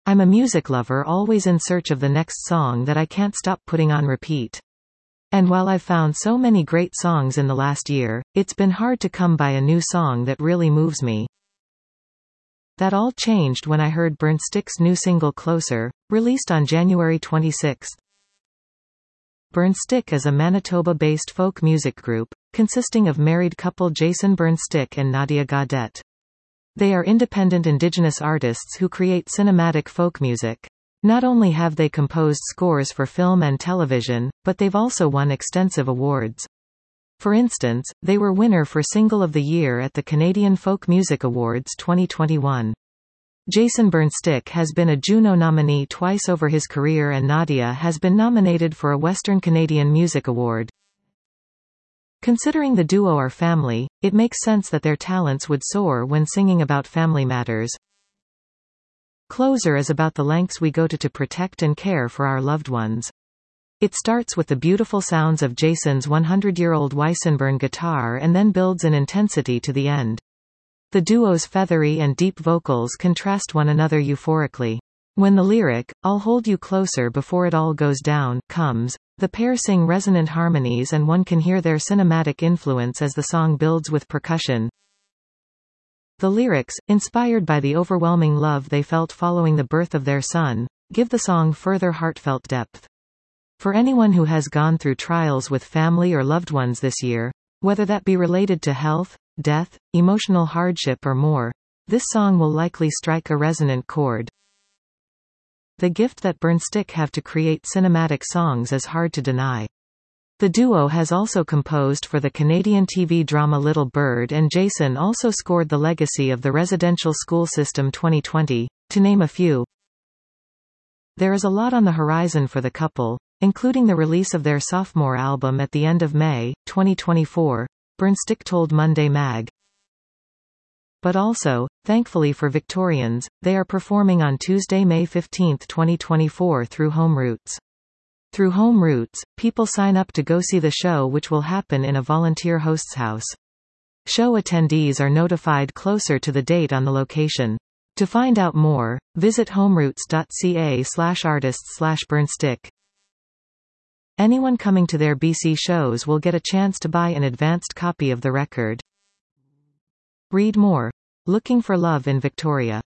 I'm a music lover always in search of the next song that I can't stop putting on repeat. And while I've found so many great songs in the last year, it's been hard to come by a new song that really moves me. That all changed when I heard Burnt Stick's new single Closer, released on January 26. Burnt Stick is a Manitoba-based folk music group, consisting of married couple Jason Burnt Stick and Nadia Gaudette. They are independent Indigenous artists who create cinematic folk music. Not only have they composed scores for film and television, but they've also won extensive awards. For instance, they were winner for Single of the Year at the Canadian Folk Music Awards 2021. Jason Burnt Stick has been a Juno nominee twice over his career, and Nadia has been nominated for a Western Canadian Music Award. Considering the duo are family, it makes sense that their talents would soar when singing about family matters. Closer is about the lengths we go to protect and care for our loved ones. It starts with the beautiful sounds of Jason's 100-year-old Weissenborn guitar and then builds in intensity to the end. The duo's feathery and deep vocals contrast one another euphorically. When the lyric, "I'll hold you closer before it all goes down," comes, the pair sing resonant harmonies and one can hear their cinematic influence as the song builds with percussion. The lyrics, inspired by the overwhelming love they felt following the birth of their son, give the song further heartfelt depth. For anyone who has gone through trials with family or loved ones this year, whether that be related to health, death, emotional hardship or more, this song will likely strike a resonant chord. The gift that Burnt Stick have to create cinematic songs is hard to deny. The duo has also composed for the Canadian TV drama Little Bird, and Jason also scored The Legacy of the Residential School System 2020, to name a few. There is a lot on the horizon for the couple, including the release of their sophomore album at the end of May, 2024, Burnt Stick told Monday Mag. But also, thankfully for Victorians, they are performing on Tuesday, May 15, 2024 through Home Roots. Through Home Roots, people sign up to go see the show, which will happen in a volunteer host's house. Show attendees are notified closer to the date on the location. To find out more, visit homeroots.ca/artists/burntstick. Anyone coming to their BC shows will get a chance to buy an advanced copy of the record. Read more. Looking for Love in Victoria.